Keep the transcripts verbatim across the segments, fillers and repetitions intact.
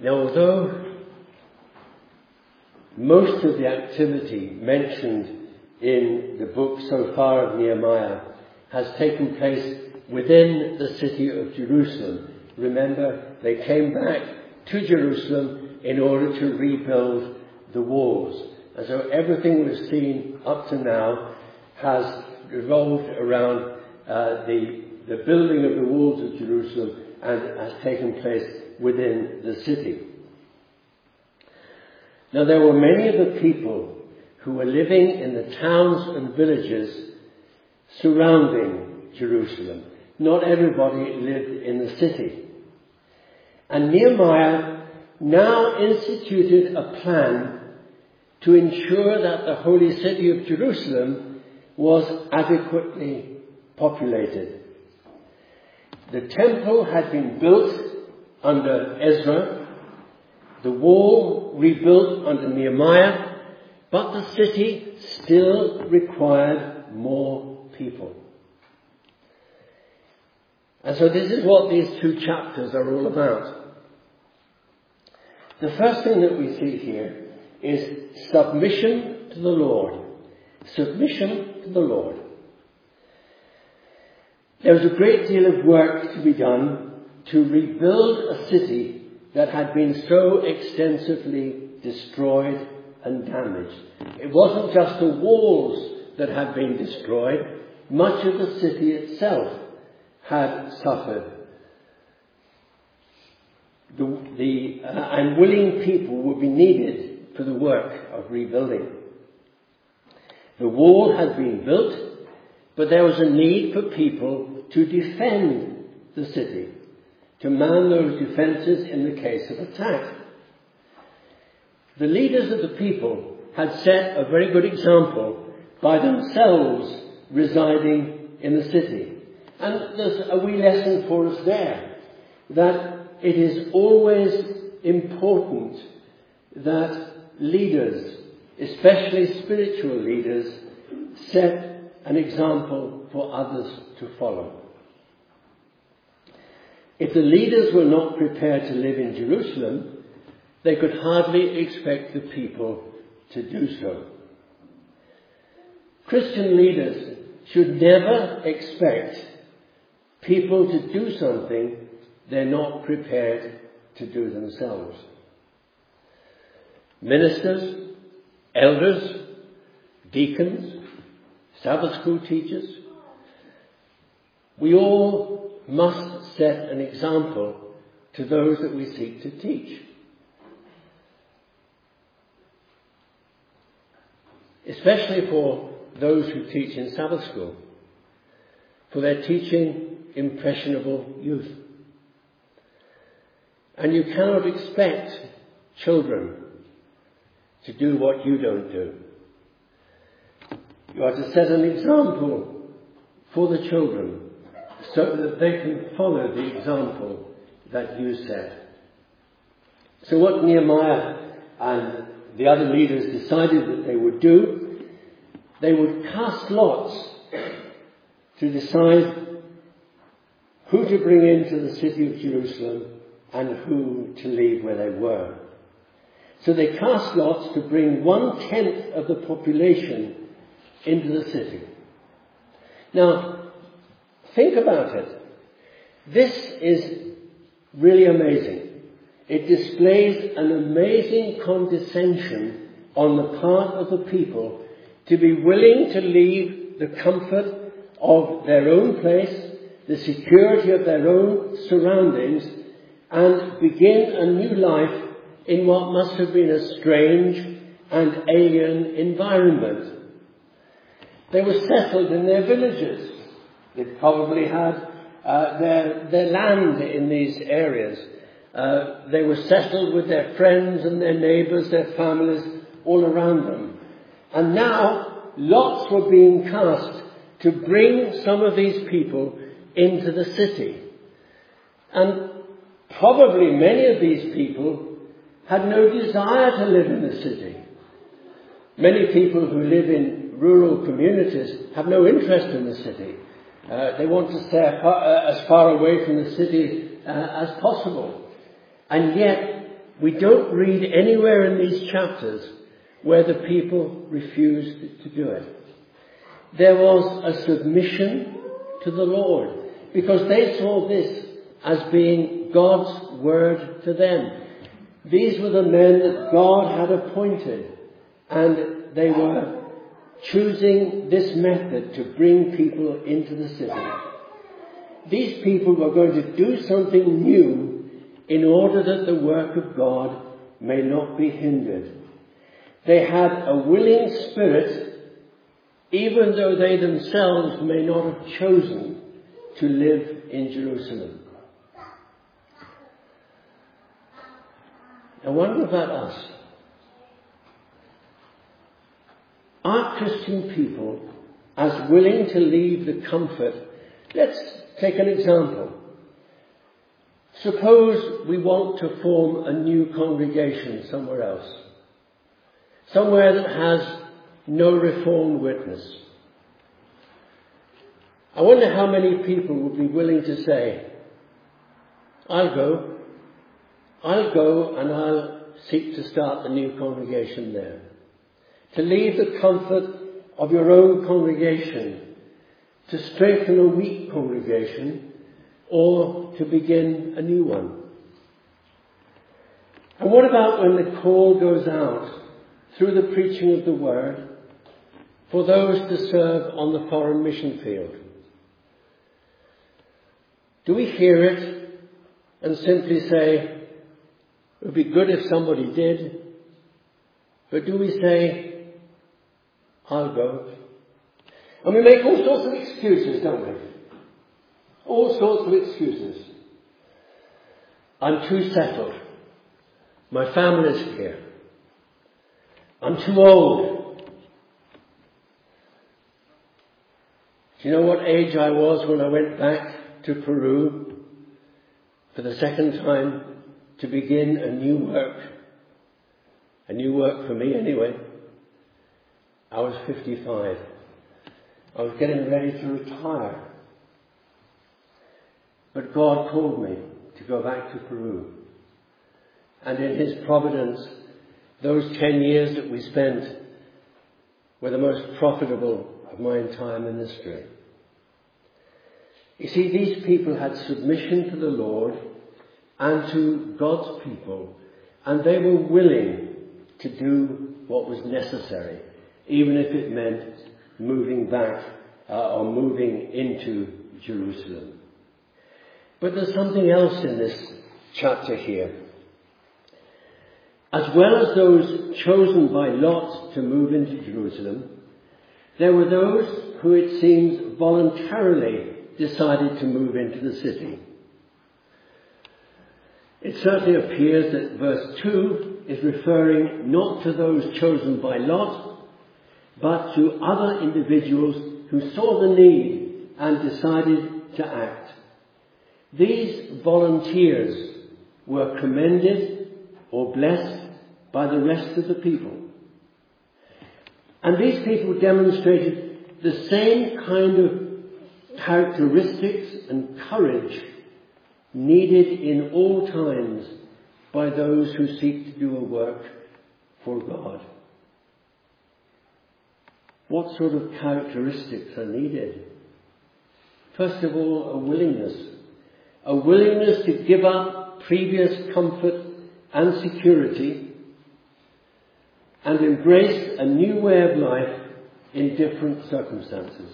Now, although most of the activity mentioned in the book so far of Nehemiah has taken place within the city of Jerusalem. Remember, they came back to Jerusalem in order to rebuild the walls. And so everything we've seen up to now has revolved around uh, the, the building of the walls of Jerusalem and has taken place within the city. Now, there were many of the people who were living in the towns and villages surrounding Jerusalem. Not everybody lived in the city. And Nehemiah now instituted a plan to ensure that the holy city of Jerusalem was adequately populated. The temple had been built under Ezra, the wall rebuilt under Nehemiah, but the city still required more people. And so this is what these two chapters are all about. The first thing that we see here is submission to the Lord. Submission to the Lord. There was a great deal of work to be done to rebuild a city that had been so extensively destroyed and damaged. It wasn't just the walls that had been destroyed. Much of the city itself had suffered. The, the uh, unwilling people would be needed for the work of rebuilding. The wall had been built, but there was a need for people to defend the city, to man those defences in the case of attack. The leaders of the people had set a very good example by themselves residing in the city. And there's a wee lesson for us there, that it is always important that leaders, especially spiritual leaders, set an example for others to follow. If the leaders were not prepared to live in Jerusalem, they could hardly expect the people to do so. Christian leaders should never expect people to do something they're not prepared to do themselves. Ministers, elders, deacons, Sabbath school teachers, we all must set an example to those that we seek to teach. Especially for those who teach in Sabbath school, for their teaching impressionable youth. And you cannot expect children to do what you don't do. You are to set an example for the children so that they can follow the example that you set. So what Nehemiah and the other leaders decided that they would do, they would cast lots to decide who to bring into the city of Jerusalem and who to leave where they were. So they cast lots to bring one-tenth of the population into the city. Now, think about it. This is really amazing. It displays an amazing condescension on the part of the people to be willing to leave the comfort of their own place, the security of their own surroundings, and begin a new life in what must have been a strange and alien environment. They were settled in their villages. They probably had uh, their, their land in these areas. Uh, they were settled with their friends and their neighbours, their families, all around them. And now lots were being cast to bring some of these people into the city. And probably many of these people had no desire to live in the city. Many people who live in rural communities have no interest in the city. Uh, they want to stay uh, as far away from the city uh, as possible. And yet, we don't read anywhere in these chapters where the people refused to do it. There was a submission to the Lord because they saw this as being God's word to them. These were the men that God had appointed, and they were choosing this method to bring people into the city. These people were going to do something new in order that the work of God may not be hindered. They had a willing spirit, even though they themselves may not have chosen to live in Jerusalem. I wonder about us. Are Christian people as willing to leave the comfort? Let's take an example. Suppose we want to form a new congregation somewhere else. Somewhere that has no Reformed witness. I wonder how many people would be willing to say, I'll go. I'll go and I'll seek to start the new congregation there. To leave the comfort of your own congregation, to strengthen a weak congregation, or to begin a new one. And what about when the call goes out through the preaching of the word for those to serve on the foreign mission field? Do we hear it and simply say, it would be good if somebody did, but do we say, I'll go? And we make all sorts of excuses, don't we? All sorts of excuses. I'm too settled. My family's here. I'm too old. Do you know what age I was when I went back to Peru for the second time to begin a new work? A new work for me anyway. I was fifty-five. I was getting ready to retire. But God called me to go back to Peru. And in His providence, those ten years that we spent were the most profitable of my entire ministry. You see, these people had submission to the Lord and to God's people, and they were willing to do what was necessary, even if it meant moving back uh, or moving into Jerusalem. But there's something else in this chapter here. As well as those chosen by Lot to move into Jerusalem, there were those who, it seems, voluntarily decided to move into the city. It certainly appears that verse two is referring not to those chosen by Lot, but to other individuals who saw the need and decided to act. These volunteers were commended or blessed by the rest of the people. And these people demonstrated the same kind of characteristics and courage needed in all times by those who seek to do a work for God. What sort of characteristics are needed? First of all, a willingness. A willingness to give up previous comfort and security and embrace a new way of life in different circumstances.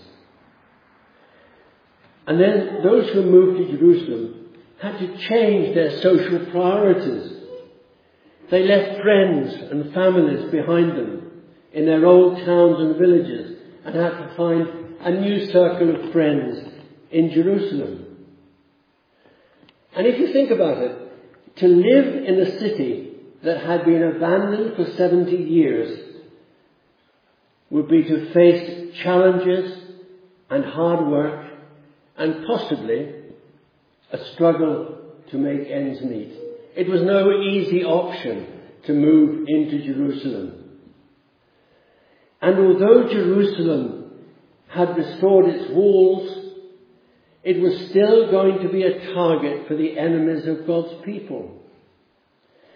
And then those who moved to Jerusalem had to change their social priorities. They left friends and families behind them in their old towns and villages and had to find a new circle of friends in Jerusalem. And if you think about it, to live in a city that had been abandoned for seventy years would be to face challenges and hard work and possibly a struggle to make ends meet. It was no easy option to move into Jerusalem. And although Jerusalem had restored its walls, it was still going to be a target for the enemies of God's people.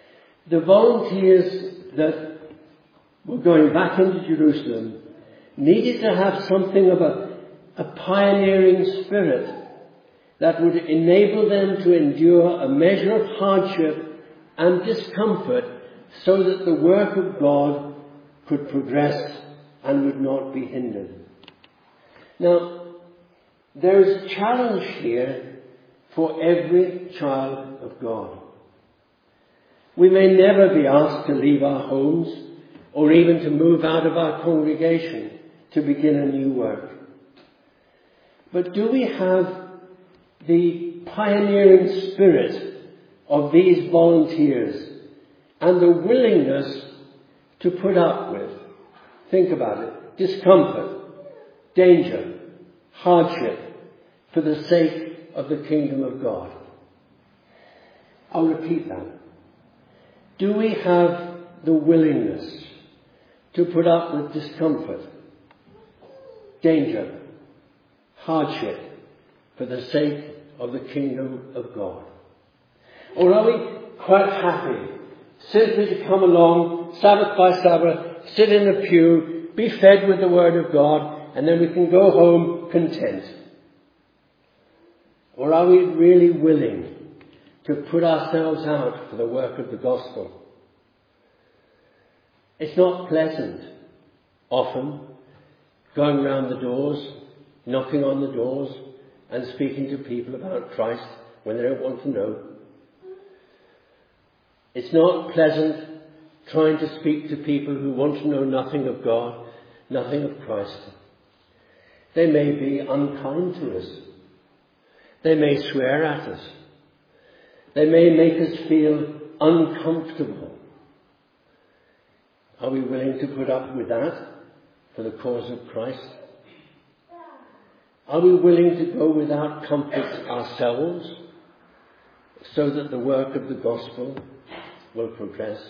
the volunteers that were going back into Jerusalem needed to have something of a, a pioneering spirit that would enable them to endure a measure of hardship and discomfort so that the work of God could progress and would not be hindered. Now, there is a challenge here for every child of God. We may never be asked to leave our homes or even to move out of our congregation to begin a new work. But do we have the pioneering spirit of these volunteers and the willingness to put up with, think about it, discomfort, danger, hardship for the sake of the kingdom of God? I'll repeat that. Do we have the willingness to put up with discomfort, danger, hardship for the sake of the kingdom of God? Or are we quite happy simply to come along Sabbath by Sabbath, sit in the pew, be fed with the word of God, and then we can go home content? Or are we really willing to put ourselves out for the work of the gospel? It's not pleasant, often, going round the doors, knocking on the doors, and speaking to people about Christ when they don't want to know. It's not pleasant trying to speak to people who want to know nothing of God, nothing of Christ. They may be unkind to us. They may swear at us. They may make us feel uncomfortable. Are we willing to put up with that for the cause of Christ? Are we willing to go without comfort ourselves so that the work of the gospel will progress?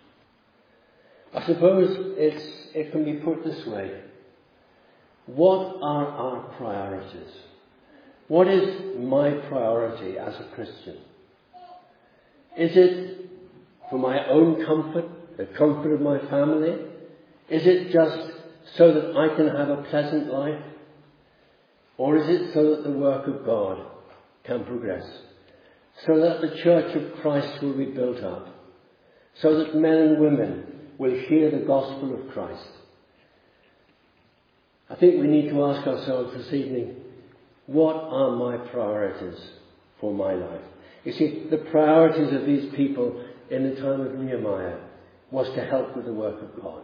I suppose it's, it can be put this way. What are our priorities? What is my priority as a Christian? Is it for my own comfort, the comfort of my family? Is it just so that I can have a pleasant life? Or is it so that the work of God can progress? So that the church of Christ will be built up? So that men and women will hear the gospel of Christ? I think we need to ask ourselves this evening, what are my priorities for my life? You see, the priorities of these people in the time of Nehemiah was to help with the work of God.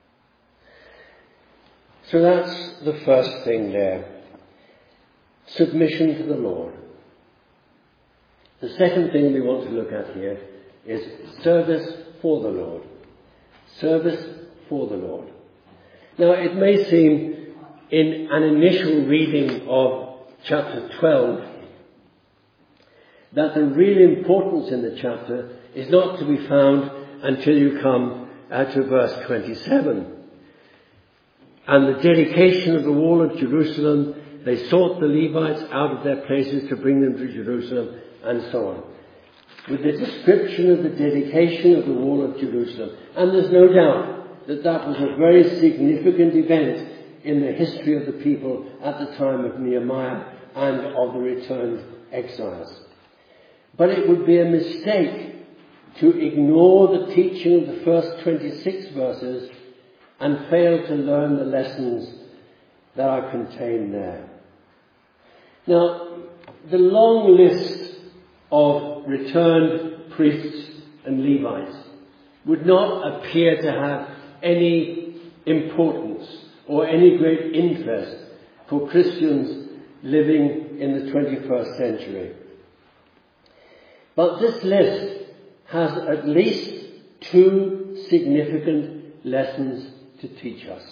So that's the first thing there. Submission to the Lord. The second thing we want to look at here is service for the Lord. Service for the Lord. Now, it may seem in an initial reading of chapter twelve that the real importance in the chapter is not to be found until you come uh, to verse twenty-seven. And the dedication of the wall of Jerusalem, they sought the Levites out of their places to bring them to Jerusalem, and so on. With the description of the dedication of the wall of Jerusalem. And there's no doubt that that was a very significant event in the history of the people at the time of Nehemiah and of the returned exiles. But it would be a mistake to ignore the teaching of the first twenty-six verses and fail to learn the lessons that are contained there. Now, the long list of returned priests and Levites would not appear to have any importance or any great interest for Christians living in the twenty-first century. But this list has at least two significant lessons to teach us.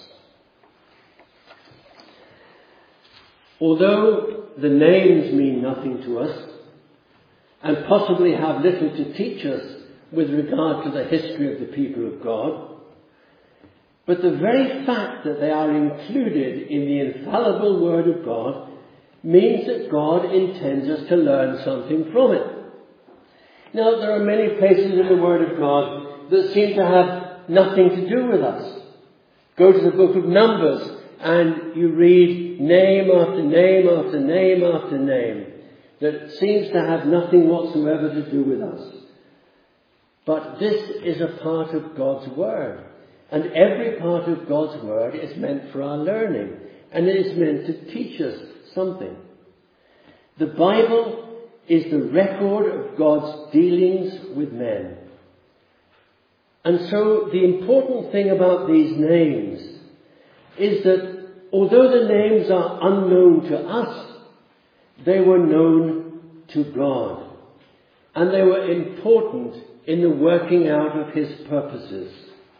Although the names mean nothing to us and possibly have little to teach us with regard to the history of the people of God, but the very fact that they are included in the infallible Word of God means that God intends us to learn something from it. Now, there are many places in the Word of God that seem to have nothing to do with us. Go to the book of Numbers and you read name after name after name after name that seems to have nothing whatsoever to do with us. But this is a part of God's Word. And every part of God's Word is meant for our learning. And it is meant to teach us something. The Bible is the record of God's dealings with men. And so the important thing about these names is that although the names are unknown to us, they were known to God. And they were important in the working out of his purposes.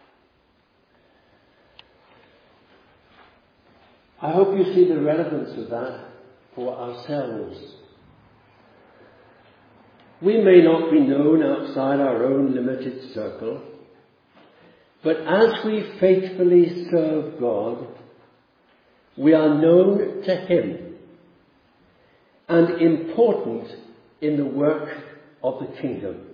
I hope you see the relevance of that for ourselves. We may not be known outside our own limited circle, but as we faithfully serve God, we are known to him and important in the work of the kingdom.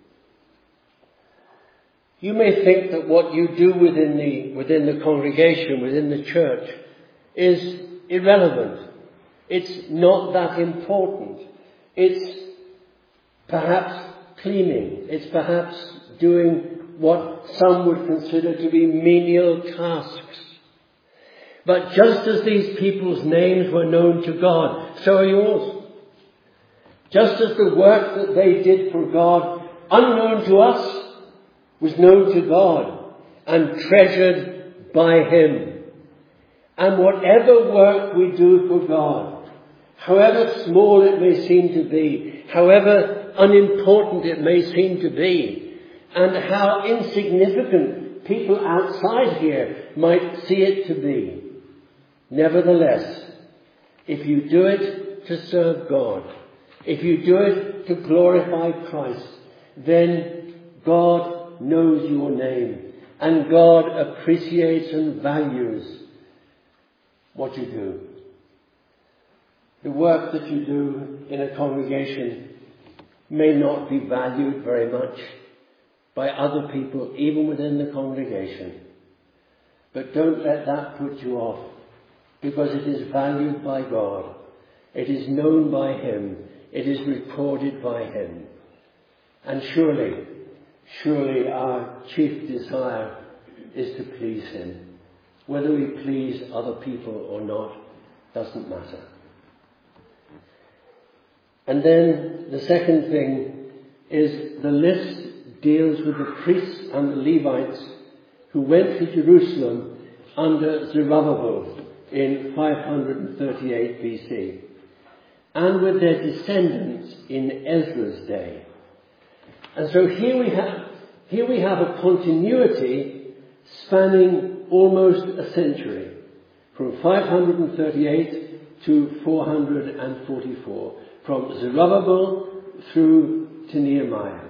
You may think that what you do within the, within the congregation, within the church, is irrelevant. It's not that important. It's perhaps cleaning. It's perhaps doing what some would consider to be menial tasks. But just as these people's names were known to God, so are yours. Just as the work that they did for God, unknown to us, was known to God and treasured by him. And whatever work we do for God, however small it may seem to be, however unimportant it may seem to be, and how insignificant people outside here might see it to be, nevertheless, if you do it to serve God, if you do it to glorify Christ, then God knows your name, and God appreciates and values what you do. The work that you do in a congregation may not be valued very much by other people, even within the congregation. But don't let that put you off, because it is valued by God. It is known by him. It is recorded by him. And surely, surely our chief desire is to please him. Whether we please other people or not doesn't matter. And then the second thing is the list deals with the priests and the Levites who went to Jerusalem under Zerubbabel in five hundred thirty-eight B C and with their descendants in Ezra's day. And so here we have, here we have a continuity spanning almost a century, from five hundred thirty-eight to four hundred forty-four, from Zerubbabel through to Nehemiah.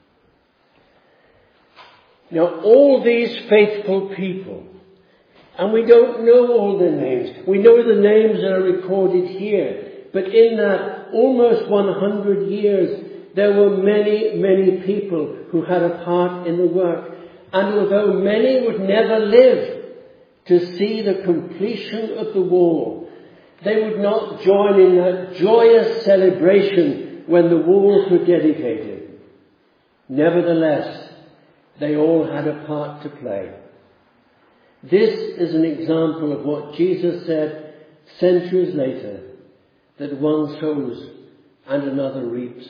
Now all these faithful people, and we don't know all their names, we know the names that are recorded here, but in that almost one hundred years, there were many, many people who had a part in the work. And although many would never live to see the completion of the wall, they would not join in that joyous celebration when the walls were dedicated. Nevertheless, they all had a part to play. This is an example of what Jesus said centuries later, that one sows and another reaps.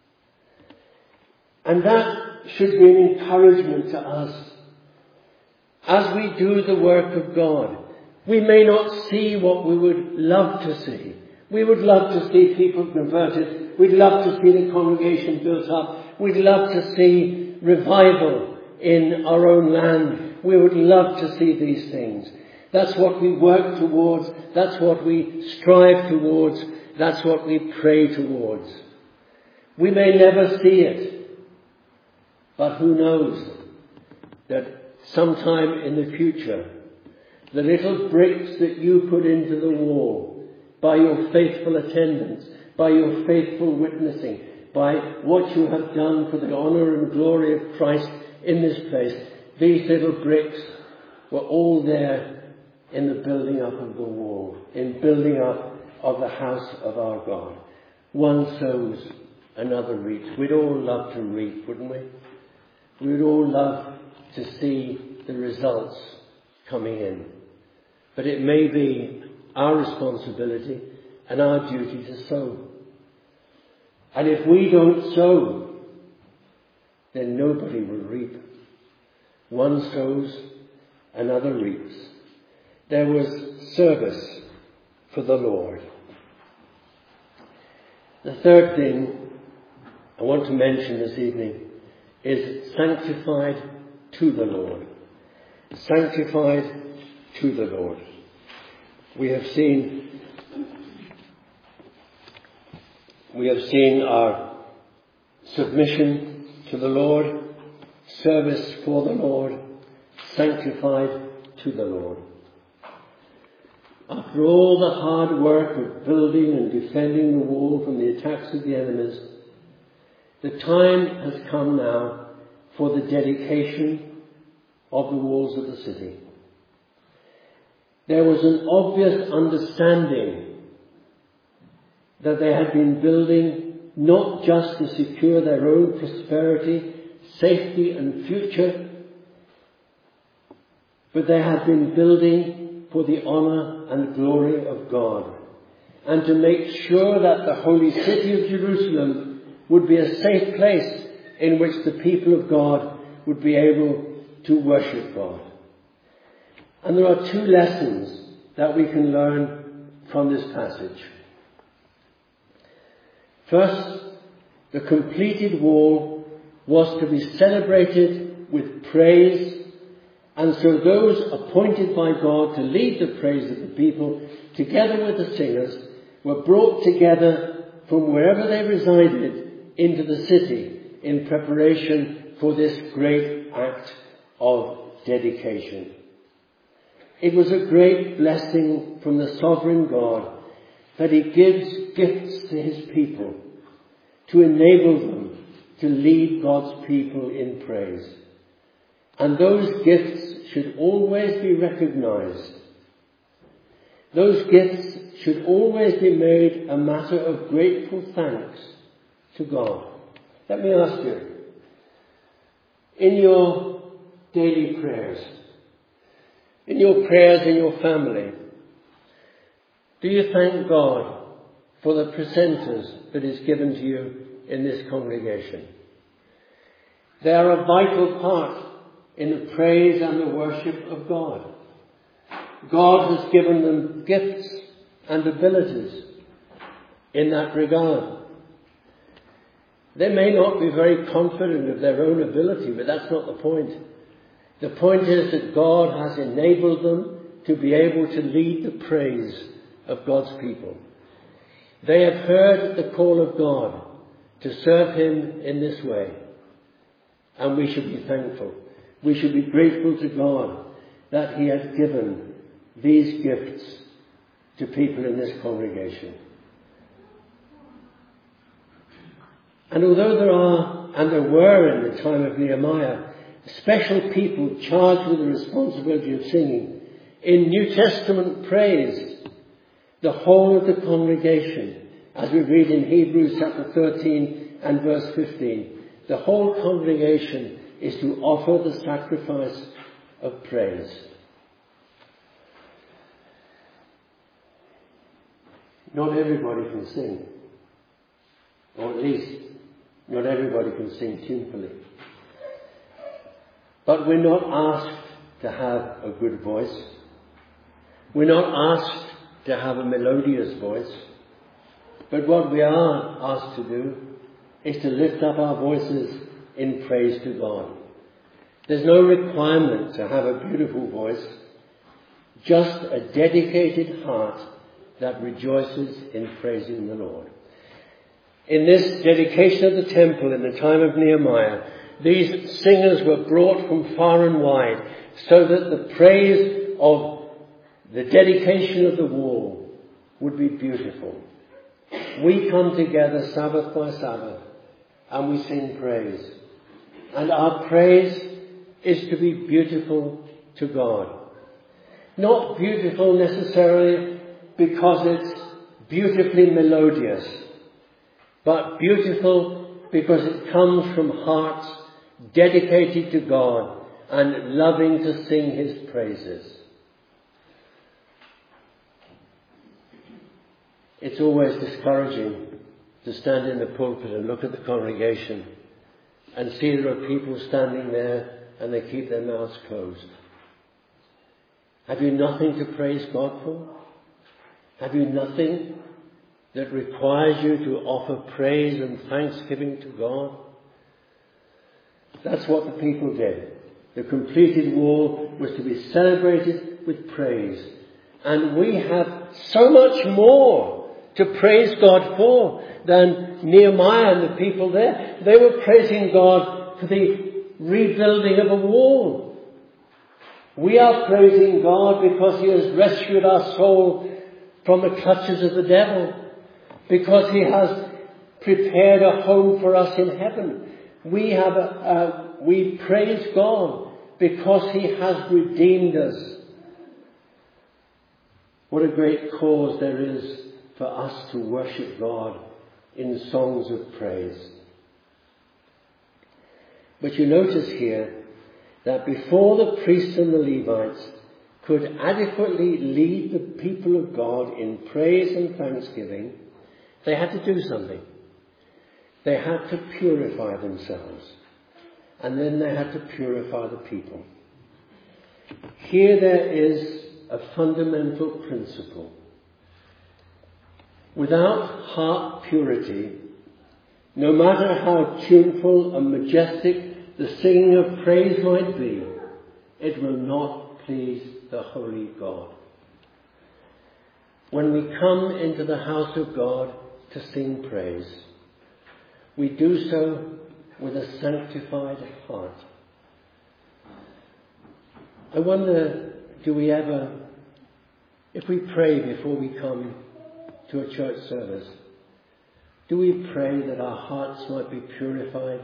And that should be an encouragement to us as we do the work of God. We may not see what we would love to see. We would love to see people converted. We'd love to see the congregation built up. We'd love to see revival in our own land. We would love to see these things. That's what we work towards. That's what we strive towards. That's what we pray towards. We may never see it. But who knows that sometime in the future, the little bricks that you put into the wall by your faithful attendance, by your faithful witnessing, by what you have done for the honour and glory of Christ in this place, these little bricks were all there in the building up of the wall, in building up of the house of our God. One sows, another reaps. We'd all love to reap, wouldn't we? We'd all love to see the results coming in. But it may be our responsibility and our duty to sow. And if we don't sow, then nobody will reap. One sows, another reaps. There was service for the Lord. The third thing I want to mention this evening is sanctified to the Lord. Sanctified to the Lord. We have seen, we have seen our submission to the Lord, service for the Lord, sanctified to the Lord. After all the hard work of building and defending the wall from the attacks of the enemies, the time has come now for the dedication of the walls of the city. There was an obvious understanding that they had been building not just to secure their own prosperity, safety and future, but they had been building for the honour and glory of God, and to make sure that the holy city of Jerusalem would be a safe place in which the people of God would be able to worship God. And there are two lessons that we can learn from this passage. First, the completed wall was to be celebrated with praise, and so those appointed by God to lead the praise of the people, together with the singers, were brought together from wherever they resided into the city in preparation for this great act of dedication. It was a great blessing from the sovereign God that he gives gifts to his people to enable them to lead God's people in praise. And those gifts should always be recognized. Those gifts should always be made a matter of grateful thanks to God. Let me ask you, in your daily prayers, in your prayers in your family, do you thank God for the presenters that is given to you in this congregation? They are a vital part in the praise and the worship of God. God has given them gifts and abilities in that regard. They may not be very confident of their own ability, but that's not the point. The point is that God has enabled them to be able to lead the praise of God's people. They have heard the call of God to serve him in this way. And we should be thankful. We should be grateful to God that he has given these gifts to people in this congregation. And although there are, and there were in the time of Nehemiah, special people charged with the responsibility of singing, in New Testament praise, the whole of the congregation, as we read in Hebrews chapter thirteen and verse fifteen, the whole congregation is to offer the sacrifice of praise. Not everybody can sing, or at least not everybody can sing tunefully. But we're not asked to have a good voice. We're not asked to have a melodious voice. But what we are asked to do is to lift up our voices in praise to God. There's no requirement to have a beautiful voice, just a dedicated heart that rejoices in praising the Lord. In this dedication of the temple in the time of Nehemiah, these singers were brought from far and wide so that the praise of the dedication of the wall would be beautiful. We come together Sabbath by Sabbath and we sing praise. And our praise is to be beautiful to God. Not beautiful necessarily because it's beautifully melodious, but beautiful because it comes from hearts dedicated to God and loving to sing His praises. It's always discouraging to stand in the pulpit and look at the congregation and see there are people standing there and they keep their mouths closed. Have you nothing to praise God for? Have you nothing that requires you to offer praise and thanksgiving to God? That's what the people did. The completed wall was to be celebrated with praise. And we have so much more to praise God for than Nehemiah and the people there. They were praising God for the rebuilding of a wall. We are praising God because He has rescued our soul from the clutches of the devil, because He has prepared a home for us in heaven. We have a, a, we praise God because He has redeemed us. What a great cause there is for us to worship God in songs of praise. But you notice here that before the priests and the Levites could adequately lead the people of God in praise and thanksgiving, they had to do something. They had to purify themselves. And then they had to purify the people. Here there is a fundamental principle. Without heart purity, no matter how tuneful and majestic the singing of praise might be, it will not please the holy God. When we come into the house of God to sing praise, we do so with a sanctified heart. I wonder, do we ever, if we pray before we come to a church service, do we pray that our hearts might be purified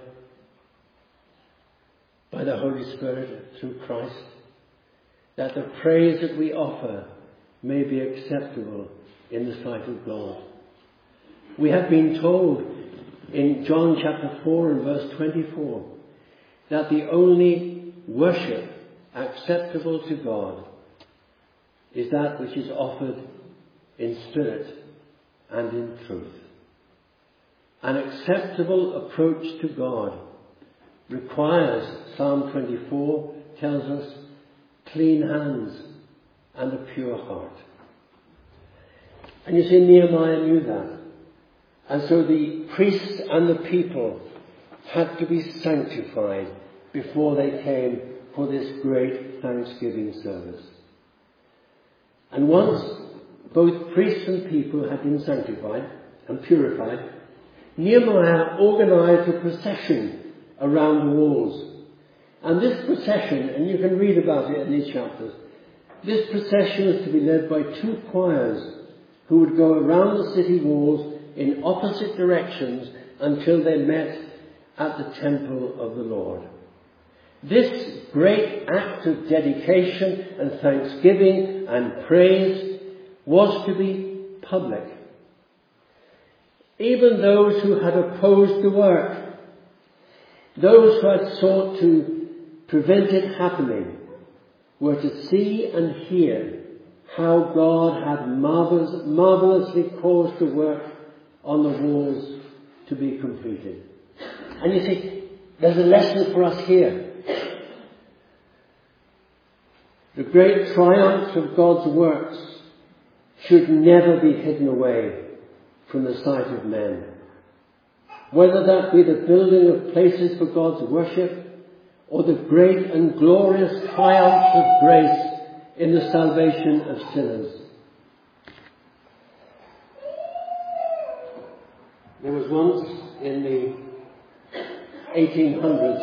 by the Holy Spirit through Christ, that the praise that we offer may be acceptable in the sight of God? We have been told in John chapter four and verse twenty-four that the only worship acceptable to God is that which is offered in spirit and in truth. An acceptable approach to God requires, Psalm twenty-four tells us, clean hands and a pure heart. And you see, Nehemiah knew that. And so the priests and the people had to be sanctified before they came for this great Thanksgiving service. And once both priests and people had been sanctified and purified, Nehemiah organized a procession around the walls. And this procession, and you can read about it in these chapters, this procession was to be led by two choirs who would go around the city walls in opposite directions until they met at the temple of the Lord. This great act of dedication and thanksgiving and praise was to be public. Even those who had opposed the work, those who had sought to prevent it happening, were to see and hear how God had marvelous, marvelously caused the work on the walls to be completed. And you see, there's a lesson for us here. The great triumphs of God's works should never be hidden away from the sight of men. Whether that be the building of places for God's worship or the great and glorious triumphs of grace in the salvation of sinners. There was once in the eighteen hundreds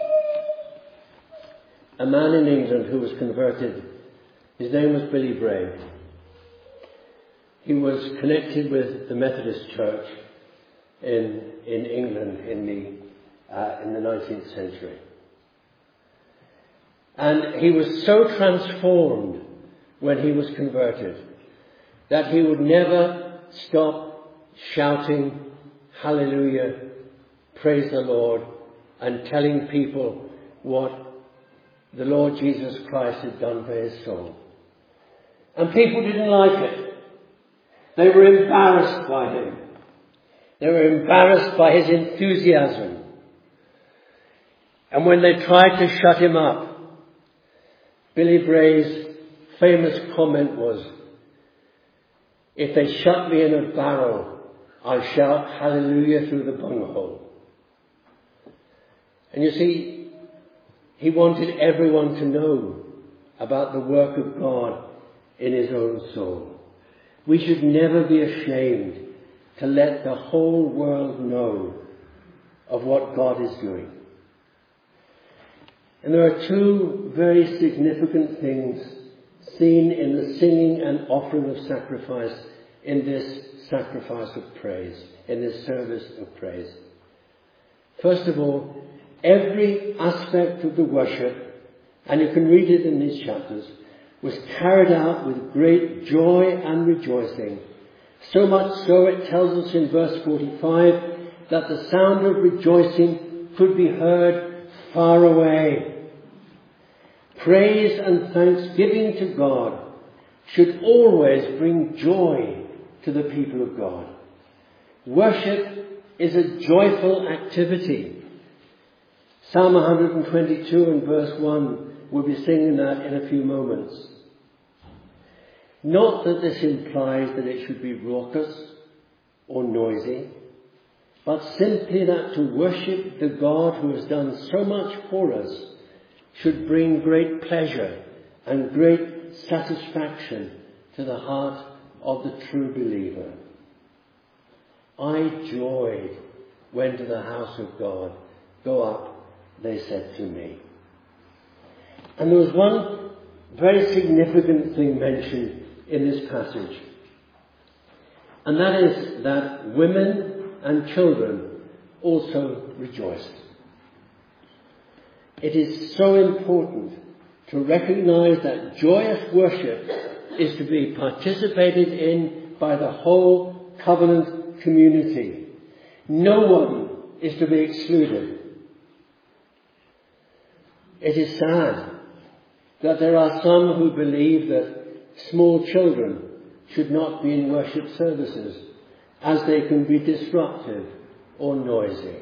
a man in England who was converted. His name was Billy Bray. He was connected with the Methodist Church in in England in the uh, in the nineteenth century. And he was so transformed when he was converted that he would never stop shouting, hallelujah, praise the Lord, and telling people what the Lord Jesus Christ had done for his soul. And people didn't like it. They were embarrassed by him. They were embarrassed by his enthusiasm. And when they tried to shut him up, Billy Bray's famous comment was, if they shut me in a barrel, I'll shout hallelujah through the bunghole. And you see, he wanted everyone to know about the work of God in his own soul. We should never be ashamed to let the whole world know of what God is doing. And there are two very significant things seen in the singing and offering of sacrifice in this sacrifice of praise, in this service of praise. First of all, every aspect of the worship, and you can read it in these chapters, was carried out with great joy and rejoicing. So much so it tells us in verse forty-five that the sound of rejoicing could be heard far away. Praise and thanksgiving to God should always bring joy to the people of God. Worship is a joyful activity. Psalm one twenty-two and verse one, we'll be singing that in a few moments. Not that this implies that it should be raucous or noisy, but simply that to worship the God who has done so much for us should bring great pleasure and great satisfaction to the heart of the true believer. I joyed when to the house of God. Go up, they said to me. And there was one very significant thing mentioned in this passage. And that is that women and children also rejoiced. It is so important to recognize that joyous worship is to be participated in by the whole covenant community. No one is to be excluded. It is sad that there are some who believe that small children should not be in worship services as they can be disruptive or noisy.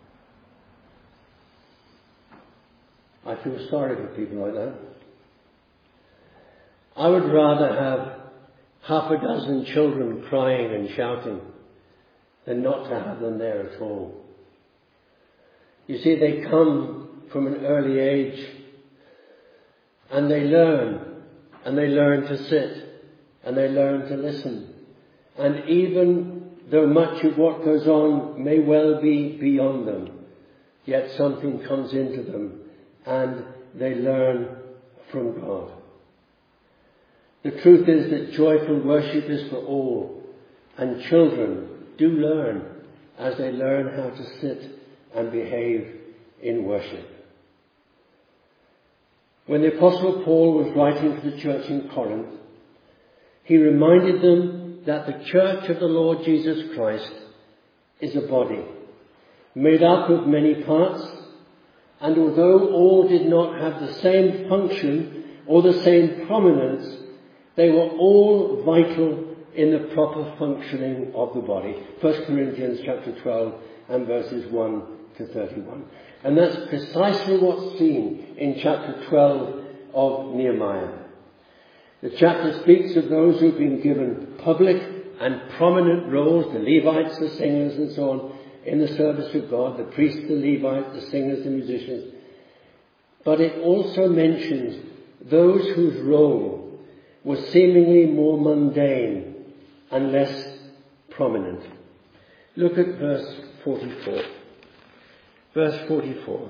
I feel sorry for people like that. I would rather have half a dozen children crying and shouting than not to have them there at all. You see, they come from an early age and they learn, and they learn to sit, and they learn to listen. And even though much of what goes on may well be beyond them, yet something comes into them and they learn from God. The truth is that joyful worship is for all, and children do learn as they learn how to sit and behave in worship. When the Apostle Paul was writing to the church in Corinth, he reminded them that the church of the Lord Jesus Christ is a body made up of many parts, and although all did not have the same function or the same prominence, they were all vital in the proper functioning of the body. First Corinthians chapter twelve and verses one to thirty-one. And that's precisely what's seen in chapter twelve of Nehemiah. The chapter speaks of those who've been given public and prominent roles, the Levites, the singers and so on, in the service of God, the priests, the Levites, the singers, the musicians. But it also mentions those whose role was seemingly more mundane and less prominent. Look at verse forty-four. Verse forty-four.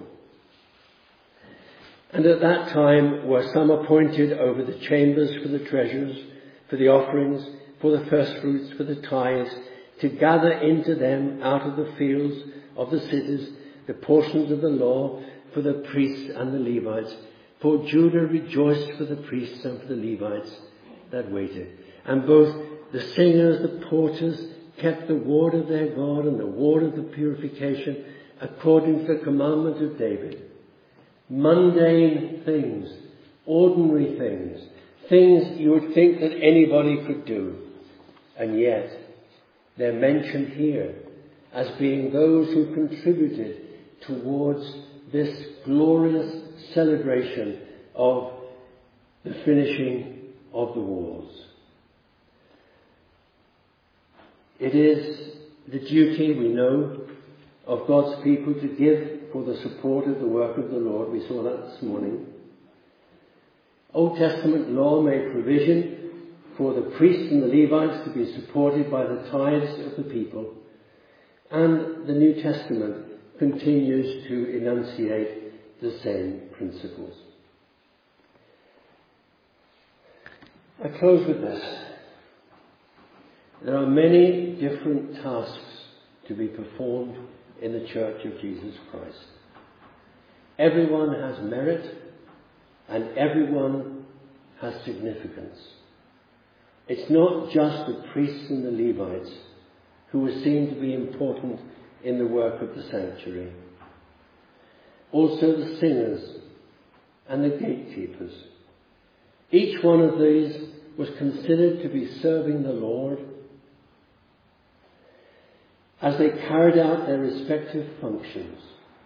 And at that time were some appointed over the chambers for the treasures, for the offerings, for the firstfruits, for the tithes, to gather into them out of the fields of the cities the portions of the law for the priests and the Levites, For Judah rejoiced for the priests and for the Levites that waited. And both the singers, the porters, kept the ward of their God and the ward of the purification according to the commandment of David. Mundane things, ordinary things, things you would think that anybody could do. And yet, they're mentioned here as being those who contributed towards this glorious celebration of the finishing of the walls. It is the duty, we know, of God's people to give for the support of the work of the Lord. We saw that this morning. Old Testament law made provision for the priests and the Levites to be supported by the tithes of the people. And the New Testament continues to enunciate the same principles. I close with this. There are many different tasks to be performed in the Church of Jesus Christ. Everyone has merit and everyone has significance. It's not just the priests and the Levites who are seen to be important in the work of the sanctuary. Also the singers and the gatekeepers. Each one of these was considered to be serving the Lord as they carried out their respective functions.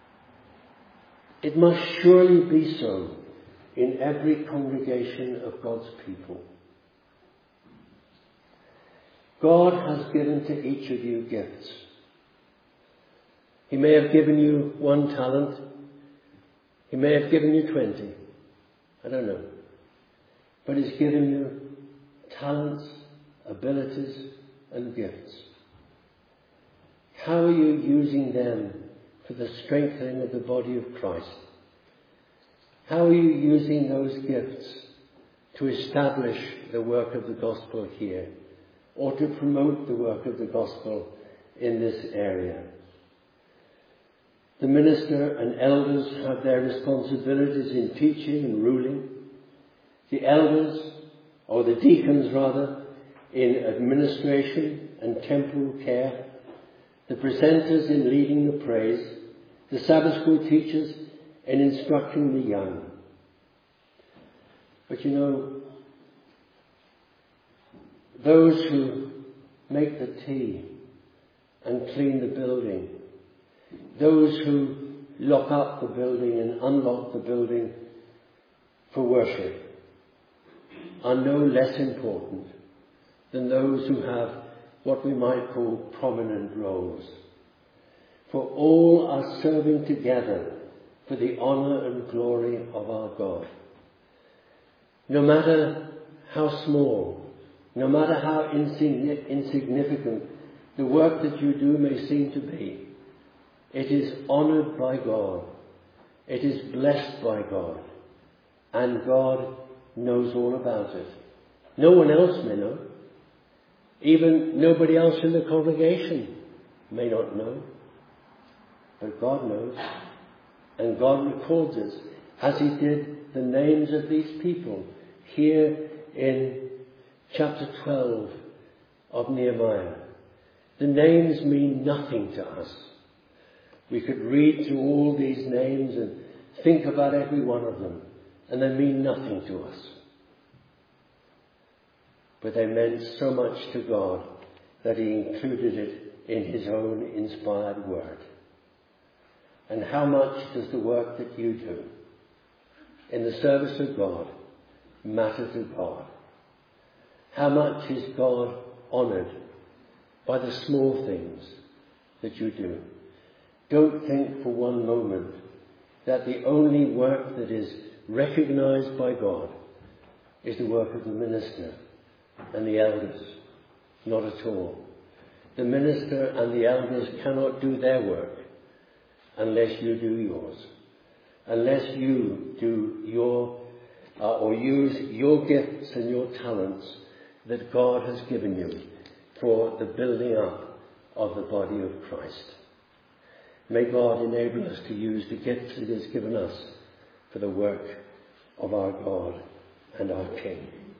It must surely be so in every congregation of God's people. God has given to each of you gifts. He may have given you one talent. He may have given you twenty. I don't know. But He's given you talents, abilities, and gifts. How are you using them for the strengthening of the body of Christ? How are you using those gifts to establish the work of the gospel here, or to promote the work of the gospel in this area? The minister and elders have their responsibilities in teaching and ruling. The elders, or the deacons rather, in administration and temporal care. The presenters in leading the praise. The Sabbath school teachers in instructing the young. But you know, those who make the tea and clean the building, those who lock up the building and unlock the building for worship, are no less important than those who have what we might call prominent roles. For all are serving together for the honour and glory of our God. No matter how small, no matter how insign- insignificant the work that you do may seem to be, it is honoured by God. It is blessed by God. And God knows all about it. No one else may know. Even nobody else in the congregation may not know. But God knows. And God records it, as He did the names of these people here in chapter twelve of Nehemiah. The names mean nothing to us. We could read through all these names and think about every one of them, and they mean nothing to us. But they meant so much to God that He included it in His own inspired word. And how much does the work that you do in the service of God matter to God? How much is God honoured by the small things that you do? Don't think for one moment that the only work that is recognised by God is the work of the minister and the elders. Not at all. The minister and the elders cannot do their work unless you do yours. Unless you do your, uh, or use your gifts and your talents that God has given you for the building up of the body of Christ. May God enable us to use the gifts that He has given us for the work of our God and our King.